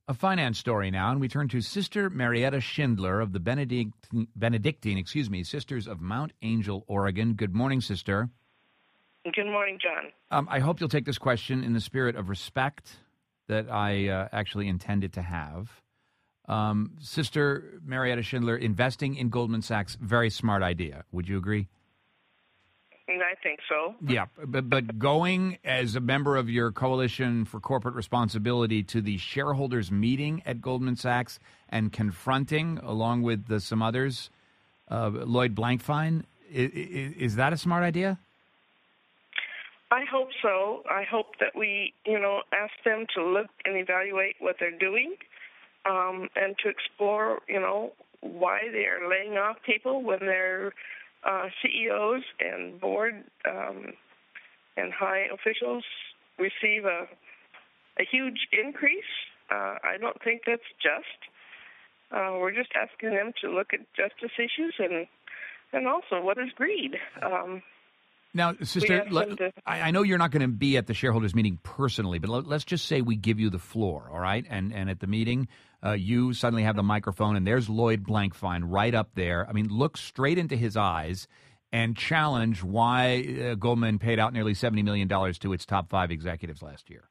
A finance story now, and we turn to Sister Marietta Schindler of the Benedictine Sisters of Mount Angel, Oregon. Good morning, Sister. Good morning, John. I hope you'll take this question in the spirit of respect that I actually intended to have. Sister Marietta Schindler, investing in Goldman Sachs, very smart idea. Would you agree? I think so. Yeah, but going as a member of your Coalition for Corporate Responsibility to the shareholders meeting at Goldman Sachs and confronting, along with some others, Lloyd Blankfein, is that a smart idea? I hope so. I hope that we, ask them to look and evaluate what they're doing, and to explore, why they are laying off people when they're CEOs and board and high officials receive a huge increase. I don't think that's just. We're just asking them to look at justice issues and also what is greed. Now, Sister, I know you're not going to be at the shareholders meeting personally, but let's just say we give you the floor, all right? And at the meeting, you suddenly have the microphone, and there's Lloyd Blankfein right up there. I mean, look straight into his eyes and challenge why Goldman paid out nearly $70 million to its top 5 executives last year.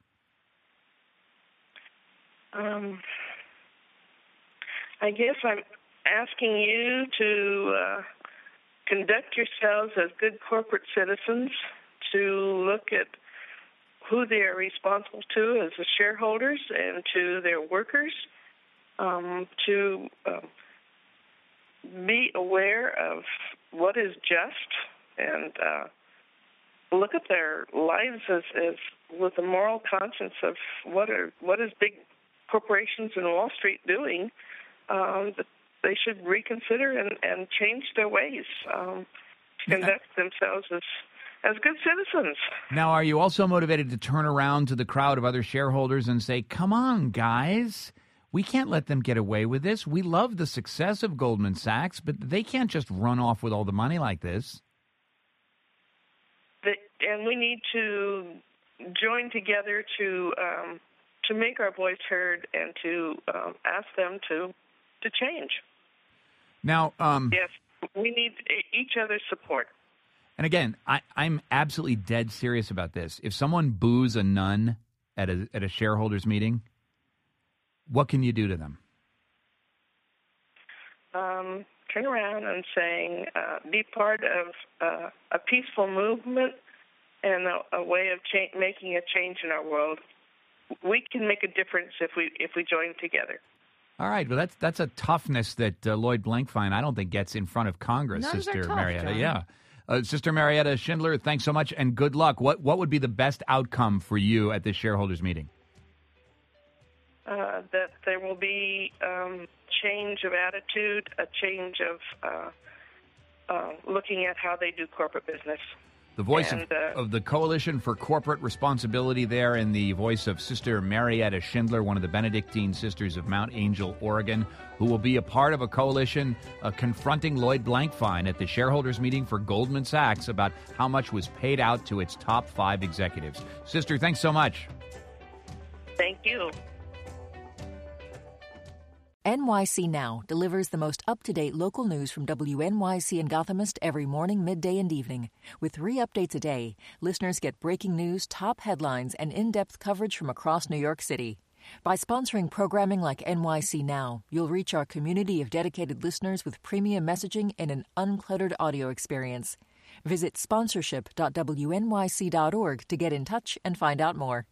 I guess I'm asking you to conduct yourselves as good corporate citizens, to look at who they are responsible to as the shareholders and to their workers, to be aware of what is just and look at their lives as with a moral conscience of what is big corporations in Wall Street doing. They should reconsider and change their ways, conduct themselves as good citizens. Now, are you also motivated to turn around to the crowd of other shareholders and say, come on, guys, we can't let them get away with this. We love the success of Goldman Sachs, but they can't just run off with all the money like this. And we need to join together to make our voice heard and to ask them to change. Now, yes, we need each other's support. And again, I'm absolutely dead serious about this. If someone boos a nun at a shareholders meeting, what can you do to them? Turn around and saying, be part of a peaceful movement and a way of making a change in our world. We can make a difference if we join together. All right. Well, that's a toughness that Lloyd Blankfein, I don't think, gets in front of Congress, Nuns Sister are tough, Marietta. John. Yeah. Sister Marietta Schindler, thanks so much and good luck. What would be the best outcome for you at this shareholders meeting? That there will be change of attitude, a change of looking at how they do corporate business. The voice of the Coalition for Corporate Responsibility there, and the voice of Sister Marietta Schindler, one of the Benedictine Sisters of Mount Angel, Oregon, who will be a part of a coalition confronting Lloyd Blankfein at the shareholders meeting for Goldman Sachs about how much was paid out to its top 5 executives. Sister, thanks so much. Thank you. NYC Now delivers the most up-to-date local news from WNYC and Gothamist every morning, midday, and evening. With 3 updates a day, listeners get breaking news, top headlines, and in-depth coverage from across New York City. By sponsoring programming like NYC Now, you'll reach our community of dedicated listeners with premium messaging and an uncluttered audio experience. Visit sponsorship.wnyc.org to get in touch and find out more.